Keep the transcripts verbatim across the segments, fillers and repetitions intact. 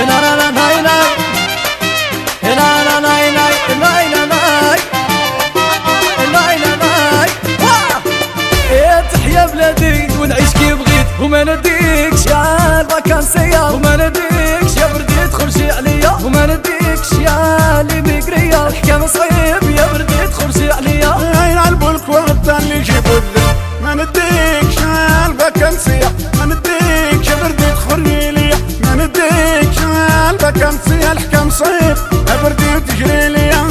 لا لا لا ناي ناي لا لا ناي ناي ناي ناي ناي ناي ناي يا تحيا بلادي ونعيش كي بغيت وما نديكش يا الفاكانسية وما نديكش يا بردي تخرجي عليا وما نديكش يا اللي ميكريا الحكام صعيب يا بردي تخرجي عليا عين عالبولك وقت اللي يجيبوا لك ما نديكش يا الفاكانسية ما نديكش يا بردي تخرجي ليا ما نديكش يا الفاكانسية الحكام صعيب يا بردي وتجري ليا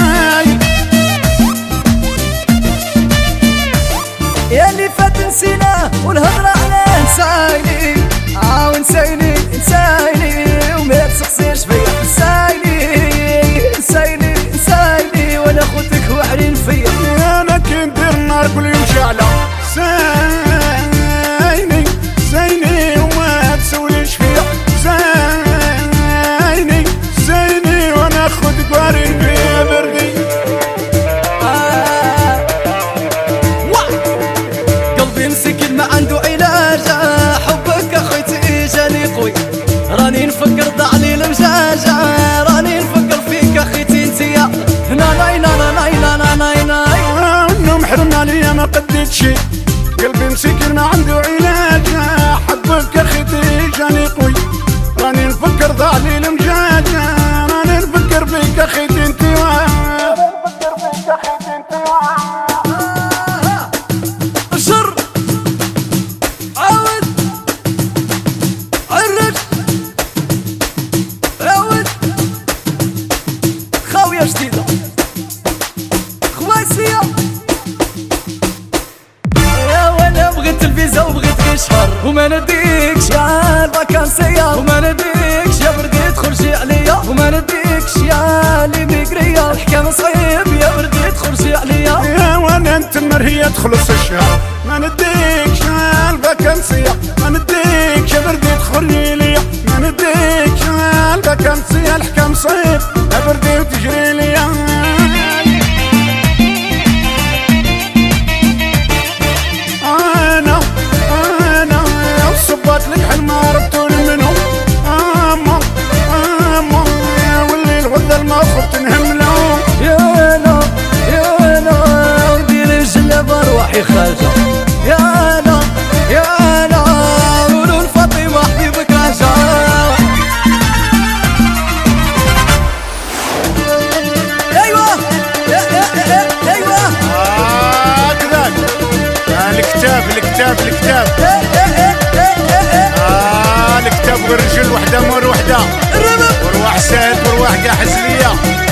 يا اللي فات نسيناه والهضرة عليه نسايني اه ونسايني نسايني وما تسقسيش فيا نسايني نسايني نسايني وانا خوتك واعرين فيا انا كي ندير النار كل يوم شعلة سايني سايني وما تسوليش فيا سايني سايني وانا خوتك واعرين فيا بردي مسكين ما عنده علاج حبك اخوتي جاني قوي راني نفكر ضاع لي المجاجة راني نفكر فيك اخيتي انتيا هنا ناي ناي ناي ناي ناي ناي النوم حرمنا ليا ما قديت شي قلبي مسكين ما عنده علاج حبك اخيتي جاني قوي راني نفكر ضاع لي المجاجة راني نفكر فيك اخيتي انتيا نفكر فيك اخيتي انتيا جديدة خواسية يا وانا بغيت الفيزا وبغيت غير شهر وما نديكش يا الفاكانسية وما نديكش يا بردي تخرجي عليا وما نديكش يا اللي ميكريا الحكام صعيب يا بردي تخرجي عليا يا وانا نتمر هي تخلص الشهر ما نديكش يا الفاكانسية ما نديكش يا بردي تخرجي ليا ما نديكش يا الفاكانسية الحكام صعيب يا بردي وتجري ليا انا انا صبات لك حلم عرفتوني منهم اما اما واللي الغذا المفروض تنهملهم يا انا يا انا ندير الجلابه روحي خارجه يا انا يا انا قولوا لفاطمه حبيبك راجع الكتاب الكتاب الكتاب آه الكتاب والرجل وحده مور وحده ورواح ساد ورواح قاع حزليه.